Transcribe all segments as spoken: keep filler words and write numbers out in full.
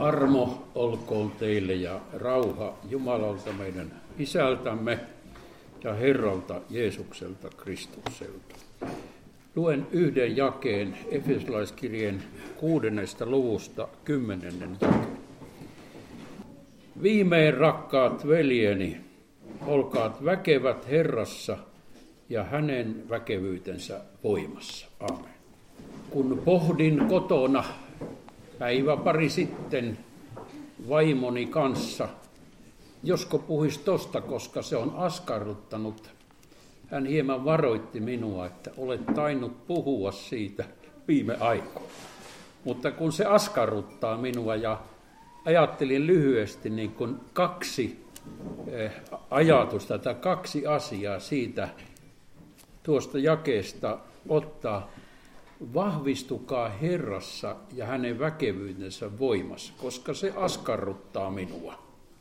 Armo olkoon teille ja rauha Jumalalta meidän Isältämme ja Herralta Jeesukselta Kristukselta. Luen yhden jakeen Efesolaiskirjeen kuudennesta luvusta kymmenennen jakeen. Viimein, rakkaat veljeni, olkaat väkevät Herrassa ja hänen väkevyytensä voimassa. Aamen. Kun pohdin kotona päivä pari sitten vaimoni kanssa, josko puhuisi tosta, koska se on askarruttanut. Hän hieman varoitti minua, että olet tainnut puhua siitä viime aikoina. Mutta kun se askarruttaa minua ja ajattelin lyhyesti niin kuin kaksi ajatusta tai kaksi asiaa siitä tuosta jakeesta ottaa. Vahvistukaa Herrassa ja hänen väkevyytensä voimassa, koska se askarruttaa minua.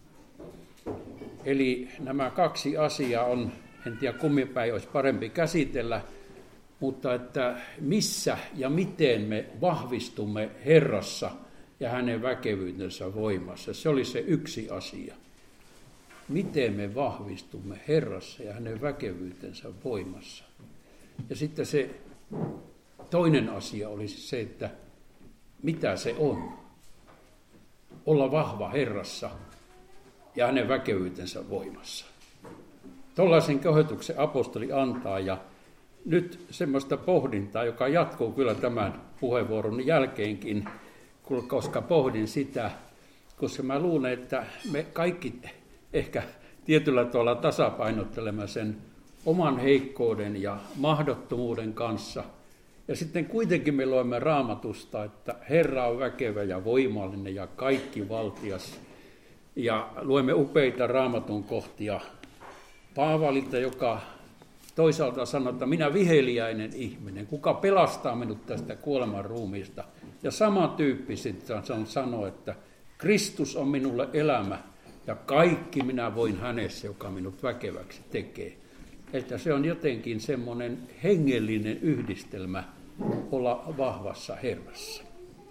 Eli nämä kaksi asiaa on, en tiedä kummin päin olisi parempi käsitellä, mutta että missä ja miten me vahvistumme Herrassa ja hänen väkevyytensä voimassa. Se oli se yksi asia. Miten me vahvistumme Herrassa ja hänen väkevyytensä voimassa. Ja sitten se toinen asia olisi se, että mitä se on. Olla vahva Herrassa ja hänen väkevyytensä voimassa. Tuollaisen kehotuksen apostoli antaa ja nyt semmoista pohdintaa, joka jatkuu kyllä tämän puheenvuoron jälkeenkin, koska pohdin sitä, koska mä luulen, että me kaikki ehkä tietyllä tavalla tasapainottelemme sen oman heikkouden ja mahdottomuuden kanssa. Ja sitten kuitenkin me luemme Raamatusta, että Herra on väkevä ja voimallinen ja kaikki valtias. Ja luemme upeita Raamatun kohtia Paavalilta, joka toisaalta sanoo, että minä viheliäinen ihminen, kuka pelastaa minut tästä kuoleman ruumiista. Ja sama tyyppi sitten sanoo, että Kristus on minulle elämä ja kaikki minä voin hänessä, joka minut väkeväksi tekee. Että se on jotenkin semmoinen hengellinen yhdistelmä olla vahvassa Herrassa.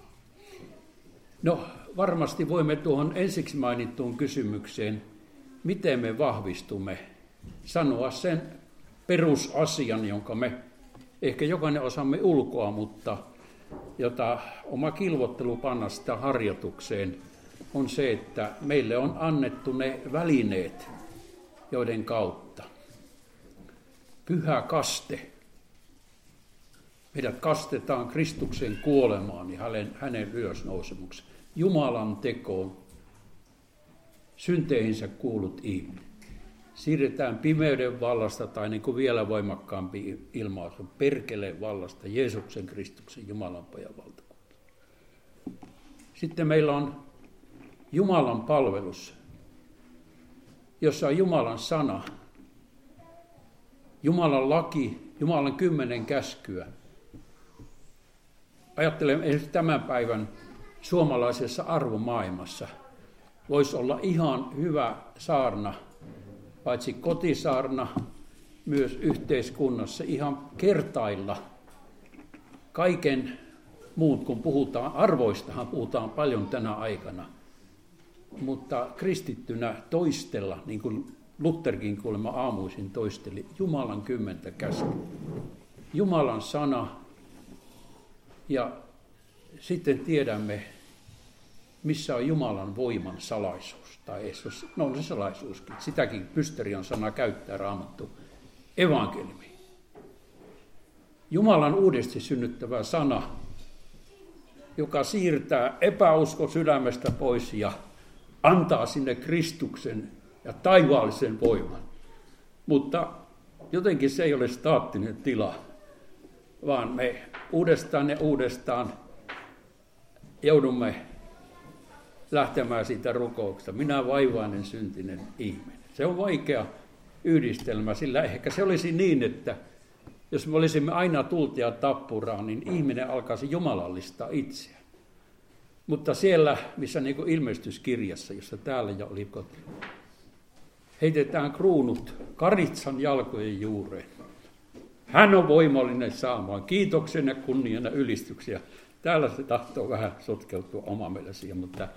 No, varmasti voimme tuohon ensiksi mainittuun kysymykseen, miten me vahvistumme, sanoa sen perusasian, jonka me ehkä jokainen osaamme ulkoa, mutta jota oma kilvottelu panna sitä harjoitukseen, on se, että meille on annettu ne välineet, joiden kautta. Pyhä kaste. Meidät kastetaan Kristuksen kuolemaan ja hänen, hänen ylösnousemukseen. Jumalan tekoon. Synteihinsä kuulut ihminen. Siirretään pimeyden vallasta tai niin kuin vielä voimakkaampi ilmaisu, perkeleen vallasta Jeesuksen Kristuksen Jumalan pojan valtakunta. Sitten meillä on Jumalan palvelus, jossa on Jumalan sana, Jumalan laki, Jumalan kymmenen käskyä. Ajattelen esimerkiksi tämän päivän suomalaisessa arvomaailmassa voisi olla ihan hyvä saarna, paitsi kotisaarna, myös yhteiskunnassa ihan kertailla kaiken muut, kun puhutaan arvoistahan, puhutaan paljon tänä aikana, mutta kristittynä toistella, niin kuin Lutherkin kuulemma aamuisin toisteli, Jumalan kymmentä käskyä, Jumalan sana, ja sitten tiedämme, missä on Jumalan voiman salaisuus, tai no on se salaisuuskin, sitäkin Pysterion sana käyttää Raamattu, evankeliumi. Jumalan uudesti synnyttävä sana, joka siirtää epäusko sydämestä pois ja antaa sinne Kristuksen ja taivaallisen voiman. Mutta jotenkin se ei ole staattinen tila, vaan me uudestaan ja uudestaan joudumme lähtemään siitä rukouksesta. Minä vaivainen syntinen ihminen. Se on vaikea yhdistelmä, sillä ehkä se olisi niin, että jos me olisimme aina tultia tappuraan, niin ihminen alkaisi jumalallistaa itseään. Mutta siellä, missä niin kuin ilmestyskirjassa, jossa täällä jo oli koti, heitetään kruunut Karitsan jalkojen juureen. Hän on voimallinen saamaan kiitoksen ja kunnian ja ylistyksiä. Täällä se tahtoo vähän sotkeutua oma mielesiä, mutta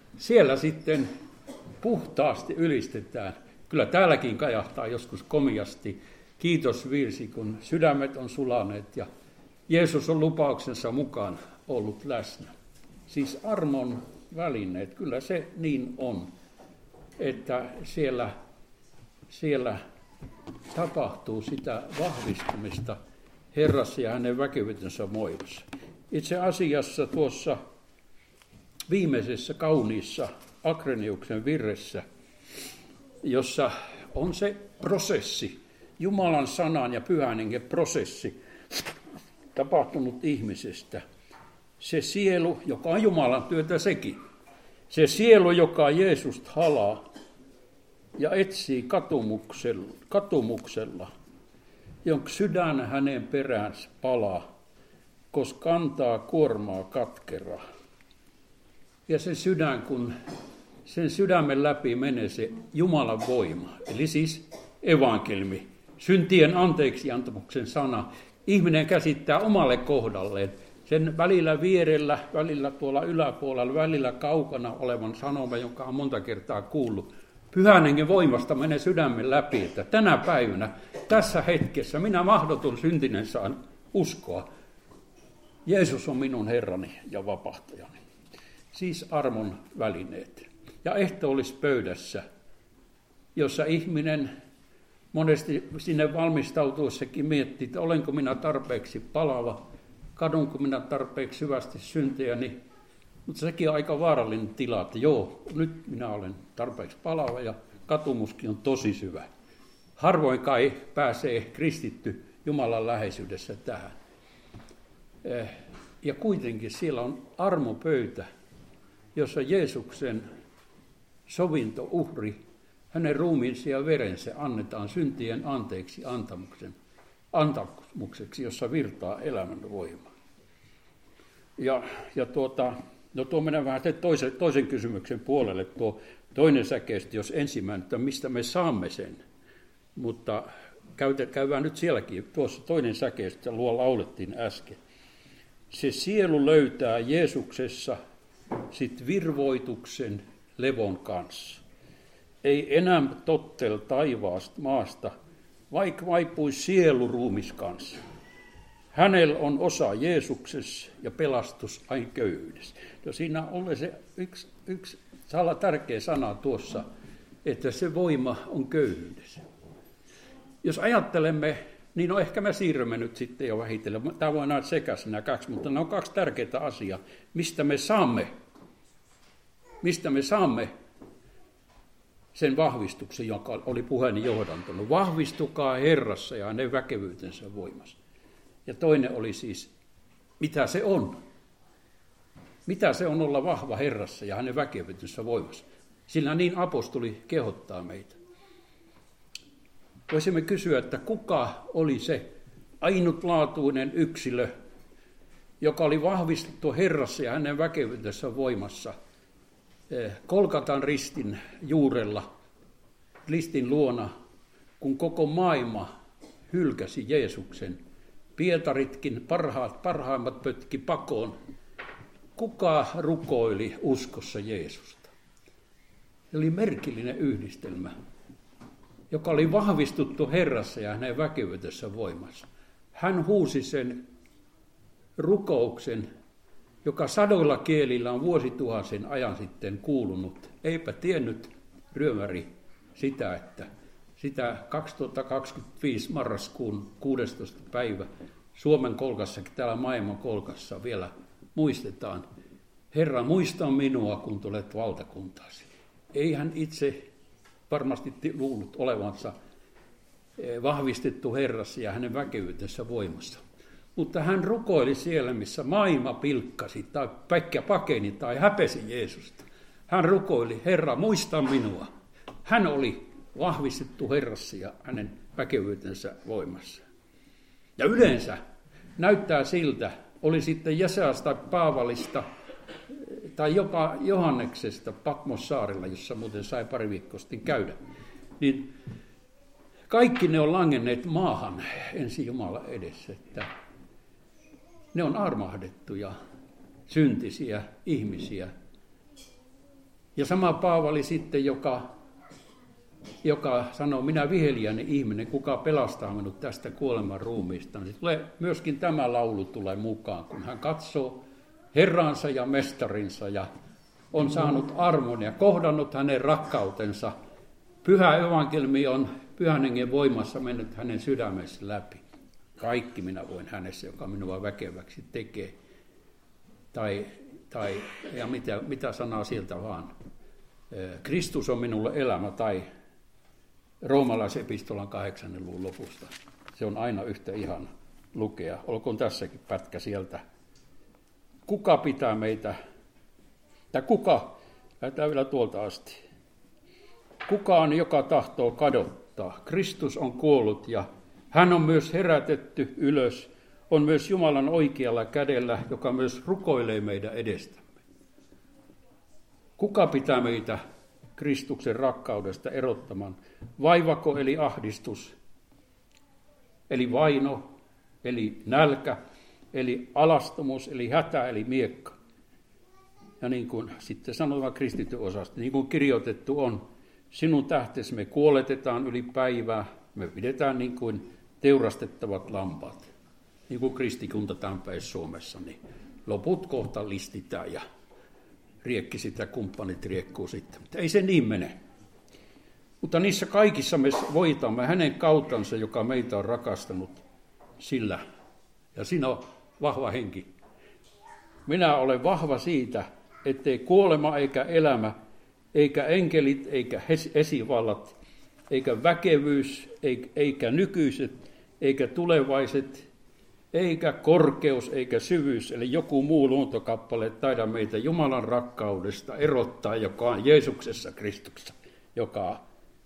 siellä sitten puhtaasti ylistetään. Kyllä täälläkin kajahtaa joskus komiasti kiitosvirsi, kun sydämet on sulaneet ja Jeesus on lupauksensa mukaan ollut läsnä. Siis armon välineet, kyllä se niin on, että siellä, siellä tapahtuu sitä vahvistumista Herrassa ja hänen väkevyytensä voimassa. Itse asiassa tuossa viimeisessä kauniissa Akreniuksen virressä, jossa on se prosessi, Jumalan sanan ja pyhän hengen prosessi, tapahtunut ihmisestä. Se sielu, joka on Jumalan työtä sekin. Se sielu, joka Jeesusta halaa ja etsii katumuksella, katumuksella jonka sydän hänen peräänsä palaa, koska kantaa kuormaa katkeraa. Ja se sydän, kun sen sydämen läpi menee se Jumalan voima, eli siis evankeliumi, syntien anteeksiantamuksen sana, ihminen käsittää omalle kohdalleen sen välillä vierellä, välillä tuolla yläpuolella, välillä kaukana olevan sanoma, jonka on monta kertaa kuullut. Pyhän hengen voimasta menee sydämen läpi, että tänä päivänä, tässä hetkessä, minä mahdoton syntinen saan uskoa. Jeesus on minun Herrani ja vapahtajani. Siis armon välineet. Ja ehtoollispöydässä, jossa ihminen monesti sinne valmistautuessakin miettii, että olenko minä tarpeeksi palava, kadunko minä tarpeeksi syvästi syntejäni. Mutta sekin on aika vaarallinen tila, että joo, nyt minä olen tarpeeksi palava ja katumuskin on tosi syvä. Harvoin kai pääsee kristitty Jumalan läheisyydessä tähän. Ja kuitenkin siellä on armopöytä, jossa Jeesuksen sovintouhri, hänen ruumiinsa ja verensä annetaan syntien anteeksi antamuksen, antamukseksi, jossa virtaa elämän voima. Ja, ja tuota, no tuo menee vähän toisen, toisen kysymyksen puolelle, tuo toinen säkeistö, jos ensimmäinen, että mistä me saamme sen. Mutta käydään nyt sielläkin, tuossa toinen säkeistö, luo laulettiin äsken. Se sielu löytää Jeesuksessa sit virvoituksen levon kanssa. Ei enää tottel taivaasta maasta, vaikka vaipuisi sielu ruumis kanssa. Hänellä on osa Jeesuksessa ja pelastus aina köyhyydessä. No siinä on se yksi, yksi tärkeä sana tuossa, että se voima on köyhyydessä. Jos ajattelemme, niin no ehkä me siirrymme nyt sitten jo vähitellen. Tämä voi nähdä sekaisin nämä kaksi, mutta ne on kaksi tärkeää asiaa. Mistä me saamme, mistä me saamme sen vahvistuksen, joka oli puheeni johdantanut. Vahvistukaa Herrassa ja hänen väkevyytensä voimassa. Ja toinen oli siis, mitä se on? Mitä se on olla vahva Herrassa ja hänen väkevyytensä voimassa? Sillä niin apostoli kehottaa meitä. Voisimme kysyä, että kuka oli se ainutlaatuinen yksilö, joka oli vahvistettu Herrassa ja hänen väkevyytensä voimassa Kolkatan ristin juurella, ristin luona, kun koko maailma hylkäsi Jeesuksen. Pietaritkin parhaat, parhaimmat pötki pakoon. Kuka rukoili uskossa Jeesusta? Se oli merkillinen yhdistelmä, joka oli vahvistuttu Herrassa ja hänen väkevyytensä voimassa. Hän huusi sen rukouksen, joka sadoilla kielillä on vuosituhansien ajan sitten kuulunut. Eipä tiennyt ryömäri sitä, että sitä kaksituhattakaksikymmentäviisi marraskuun kuudestoista päivä Suomen kolkassakin, täällä maailman kolkassa vielä muistetaan. Herra, muista minua, kun tulet valtakuntaasi. Ei hän itse varmasti luullut olevansa vahvistettu Herrassa ja hänen väkevyytensä voimassa. Mutta hän rukoili siellä, missä maailma pilkkasi tai päkkä pakeni tai häpesi Jeesusta. Hän rukoili, Herra, muista minua. Hän oli vahvistettu Herrassa ja hänen väkevyytensä voimassa. Ja yleensä näyttää siltä, oli sitten Jesaasta tai Paavalista tai jopa Johanneksesta Patmossaarilla, jossa muuten sai pari viikkoa sitten käydä, niin kaikki ne on langenneet maahan ensin Jumalan edessä, että ne on armahdettuja, syntisiä ihmisiä, Ja sama Paavali sitten, joka, joka sanoo, minä viheliäinen ihminen, kuka pelastaa minut tästä kuoleman ruumiista. Niin tulee, myöskin tämä laulu tulee mukaan, kun hän katsoo Herransa ja mestarinsa ja on saanut armon ja kohdannut hänen rakkautensa. Pyhä evankeliumi on Pyhän Hengen voimassa mennyt hänen sydämensä läpi. Kaikki minä voin hänessä, joka minua väkeväksi tekee. Tai, tai ja mitä, mitä sanaa sieltä vaan. Kristus on minulle elämä, tai roomalaisepistolan kahdeksannen luvun lopusta. Se on aina yhtä ihana lukea. Olkoon tässäkin pätkä sieltä. Kuka pitää meitä, tai kuka, lähdetään vielä tuolta asti. Kuka on, joka tahtoo kadottaa? Kristus on kuollut ja hän on myös herätetty ylös. On myös Jumalan oikealla kädellä, joka myös rukoilee meidän edestämme. Kuka pitää meitä Kristuksen rakkaudesta erottamaan? Vaivako eli ahdistus, eli vaino, eli nälkä, eli alastomuus, eli hätä, eli miekka. Ja niin kuin sitten sanotaan kristityn osasta, niin kuin kirjoitettu on, sinun tähtesi me kuoletetaan yli päivää, me pidetään niin kuin teurastettavat lampaat. Niin kuin kristikunta tämän päin Suomessa, niin loput kohta listitään ja riekki sitä, kumppanit riekkuu sitten. Mutta ei se niin mene. Mutta niissä kaikissa me voitamme hänen kautansa, joka meitä on rakastanut sillä. Ja siinä on vahva henki. Minä olen vahva siitä, ettei kuolema eikä elämä, eikä enkelit, eikä esivallat, eikä väkevyys, eikä nykyiset, eikä tulevaiset, eikä korkeus, eikä syvyys, eli joku muu luontokappale taida meitä Jumalan rakkaudesta erottaa, joka on Jeesuksessa Kristuksessa, joka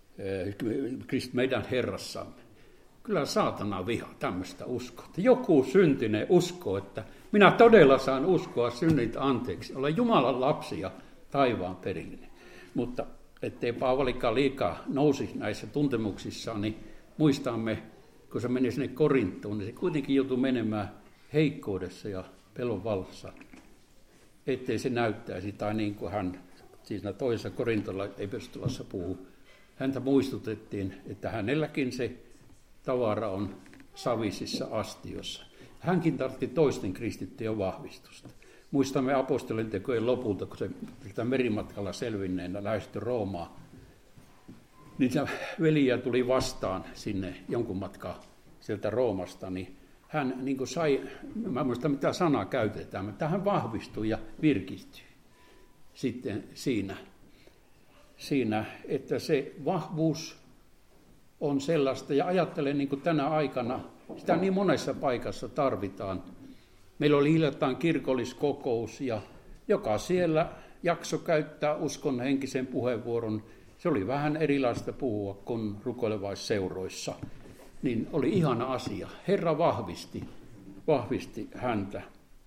meidän Herrassamme. Kyllä saatana vihaa tämmöistä uskoa. Joku syntinen uskoo, että minä todella saan uskoa synnit anteeksi. Olen Jumalan lapsi ja taivaan perillinen. Mutta ettei Paavalikaan liikaa nousi näissä tuntemuksissaan, niin muistamme, kun se meni sinne Korintoon, niin se kuitenkin joutui menemään heikkoudessa ja pelon vallassa. Ettei se näyttäisi, tai niin kuin hän siinä toisessa Korintola-epistolassa puhuu, häntä muistutettiin, että hänelläkin se tavara on savisissa astiossa. Hänkin tarvitsi toisten kristittyjen vahvistusta. Muistamme apostolien tekojen lopulta, kun se merimatkalla selvinneenä lähestyi Roomaa, niin se veliä tuli vastaan sinne jonkun matkaa sieltä Roomasta, niin hän niin kuin sai, mä en muista mitä sanaa käytetään, mutta hän vahvistui ja virkistyi sitten siinä, siinä, että se vahvuus on sellaista, ja ajattelen niin kuin tänä aikana, sitä niin monessa paikassa tarvitaan. Meillä oli hiljattain kirkolliskokous, ja joka siellä jakso käyttää uskon henkisen puheenvuoron. Se oli vähän erilaista puhua kuin rukoilevaisseuroissa. Niin oli ihana asia. Herra vahvisti, vahvisti häntä.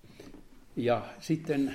Ja sitten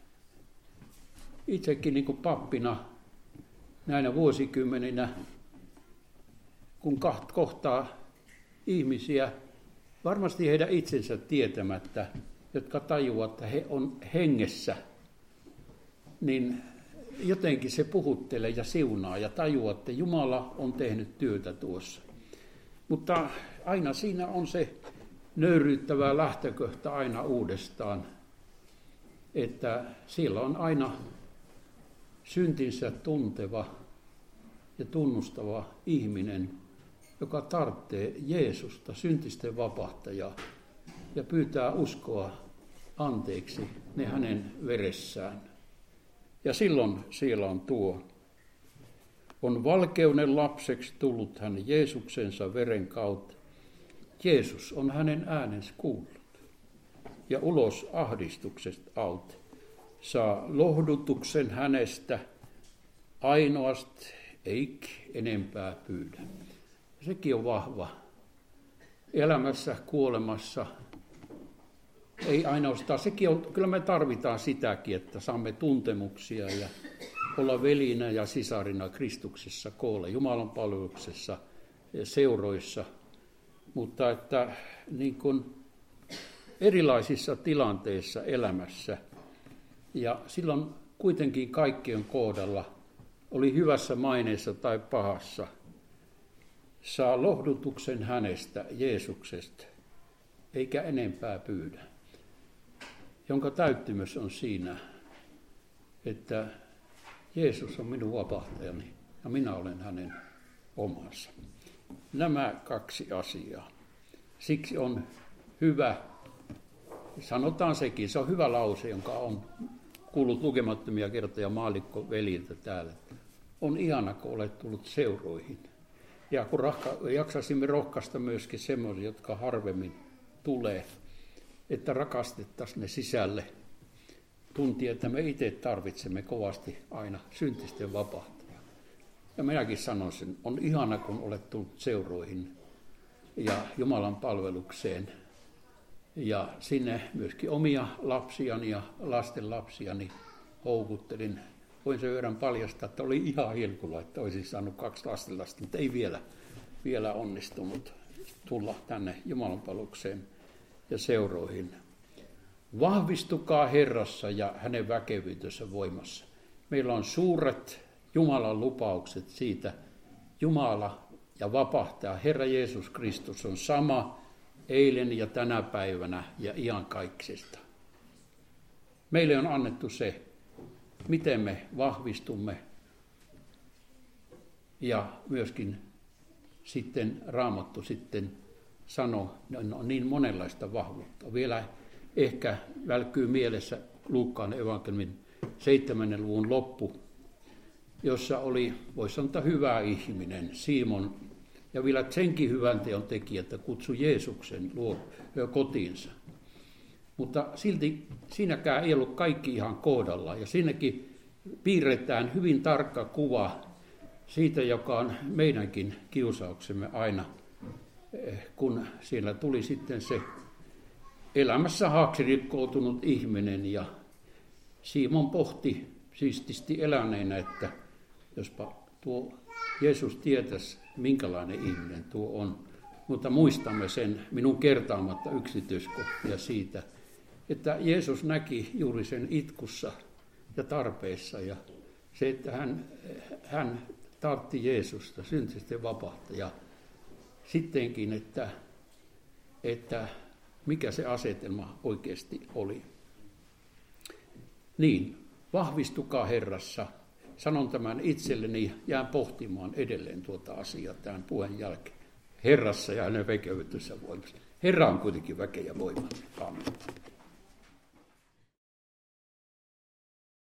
itsekin niin kuin pappina näinä vuosikymmeninä, kun kohtaa ihmisiä, varmasti heidän itsensä tietämättä, jotka tajuavat, että he on hengessä, niin jotenkin se puhuttelee ja siunaa ja tajuaa, että Jumala on tehnyt työtä tuossa. Mutta aina siinä on se nöyryyttävä lähtökohta aina uudestaan, että siellä on aina syntinsä tunteva ja tunnustava ihminen, joka tarvitsee Jeesusta, syntisten vapahtajaa, ja pyytää uskoa anteeksi ne hänen veressään. Ja silloin siellä on tuo. On valkeuden lapseksi tullut hän Jeesuksensa veren kautta. Jeesus on hänen äänensä kuullut. Ja ulos ahdistuksesta aut saa lohdutuksen hänestä ainoasti, eikä enempää pyydä. Sekin on vahva. Elämässä, kuolemassa, ei ainoastaan. Sekin on, kyllä me tarvitaan sitäkin, että saamme tuntemuksia ja olla velinä ja sisarina Kristuksessa koolla, Jumalan palveluksessa, seuroissa. Mutta että niin kuin erilaisissa tilanteissa elämässä. Ja silloin kuitenkin kaikkien kohdalla, oli hyvässä maineessa tai pahassa, saa lohdutuksen hänestä, Jeesuksesta, eikä enempää pyydä. Jonka täyttymys on siinä, että Jeesus on minun vapahtajani ja minä olen hänen omansa. Nämä kaksi asiaa. Siksi on hyvä, sanotaan sekin, se on hyvä lause, jonka on kuullut lukemattomia kertoja maallikko veljiltä täällä. On ihana, kun olet tullut seuroihin. Ja kun rahka, jaksaisimme rohkaista myöskin semmoisia, jotka harvemmin tulee, että rakastettaisiin ne sisälle. Tuntia, että me itse tarvitsemme kovasti aina syntisten vapahtajaa. Ja minäkin sanon sen, on ihana, kun olet tullut seuroihin ja Jumalan palvelukseen. Ja sinne myöskin omia lapsiani ja lasten lapsiani houkuttelin. Voin sen verran paljastaa, että oli ihan hilkulla, että olisin saanut kaksi lastenlasta, mutta ei vielä, vielä onnistunut tulla tänne Jumalan palvelukseen ja seuroihin. Vahvistukaa Herrassa ja hänen väkevyytensä voimassa. Meillä on suuret Jumalan lupaukset siitä. Jumala ja vapahtaja, Herra Jeesus Kristus on sama eilen ja tänä päivänä ja iankaikkisesti. Meille on annettu se, miten me vahvistumme ja myöskin sitten Raamattu sitten sanoo, no, niin monenlaista vahvuutta. Vielä ehkä välkkyy mielessä Luukkaan evankeliumin seitsemännen luvun loppu, jossa oli, voisi sanoa, hyvä ihminen, Simon, ja vielä senkin hyvän teon tekijä, että kutsui Jeesuksen luo kotiinsa. Mutta silti siinäkään ei ollut kaikki ihan kohdallaan, ja siinäkin piirretään hyvin tarkka kuva siitä, joka on meidänkin kiusauksemme aina, kun siellä tuli sitten se elämässä haaksirikkoutunut ihminen, ja Simon pohti siististi eläneenä, että jospa tuo Jeesus tietäisi, minkälainen ihminen tuo on. Mutta muistamme sen minun kertaamatta yksityiskohtia siitä, että Jeesus näki juuri sen itkussa ja tarpeessa, ja se, että hän, hän tartti Jeesusta, syntisten vapahtaja, sittenkin, että, että mikä se asetelma oikeasti oli. Niin, vahvistukaa Herrassa. Sanon tämän itselleni, jään pohtimaan edelleen tuota asiaa tämän puheen jälkeen. Herrassa ja hänen väkevyytensä voimassa. Herra on kuitenkin väkeä voimassa. Amen.